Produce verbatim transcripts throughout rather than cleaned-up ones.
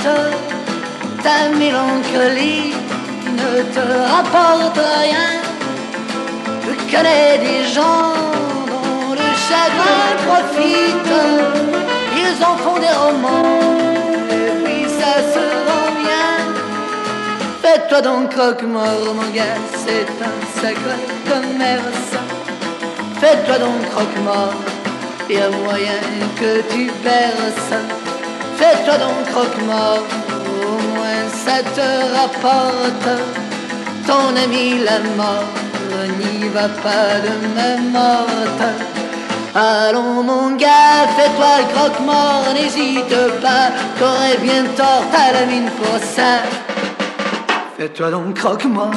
ta mélancolie ne te rapporte rien. Je connais des gens dont le chagrin profite, ils en font des romans et puis ça se vend bien. Fais-toi donc croque-mort mon gars, c'est un sacré commerce. Fais-toi donc croque-mort, y'a moyen que tu perces. Fais-toi donc croque-mort, au moins ça te rapporte. Ton ami la mort n'y va pas de même morte. Allons mon gars, fais-toi le croque-mort, n'hésite pas, t'aurais bien tort, t'as la mine pour ça. Fais-toi donc croque-mort.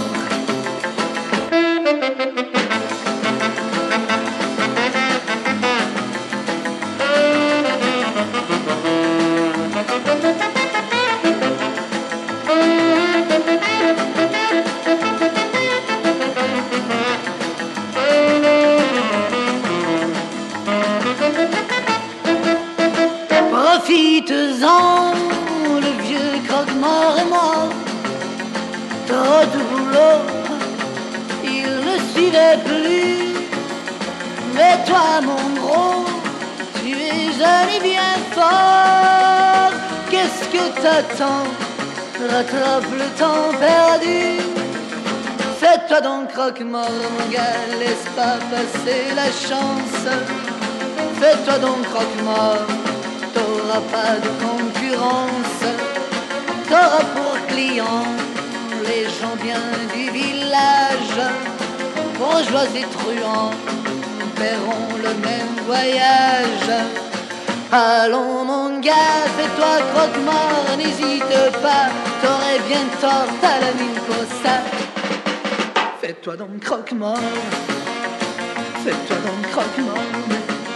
Profites-en, le vieux croque-mort est mort. Trop de boulot, il ne suivait plus. Mais toi mon gros, tu es jeune et bien fort. Qu'est-ce que t'attends? Rattrape le temps perdu. Fais-toi donc croque-mort mon gars, laisse pas passer la chance. Fais-toi donc croque-mort, t'auras pas de concurrence. T'auras pour clients les gens bien du village. Bourgeois et truands paieront le même voyage. Allons mon gars, fais-toi croque-mort, n'hésite pas, t'aurais bien tort, t'as la mine pour ça. Fais-toi donc croque-mort, fais-toi donc croque-mort.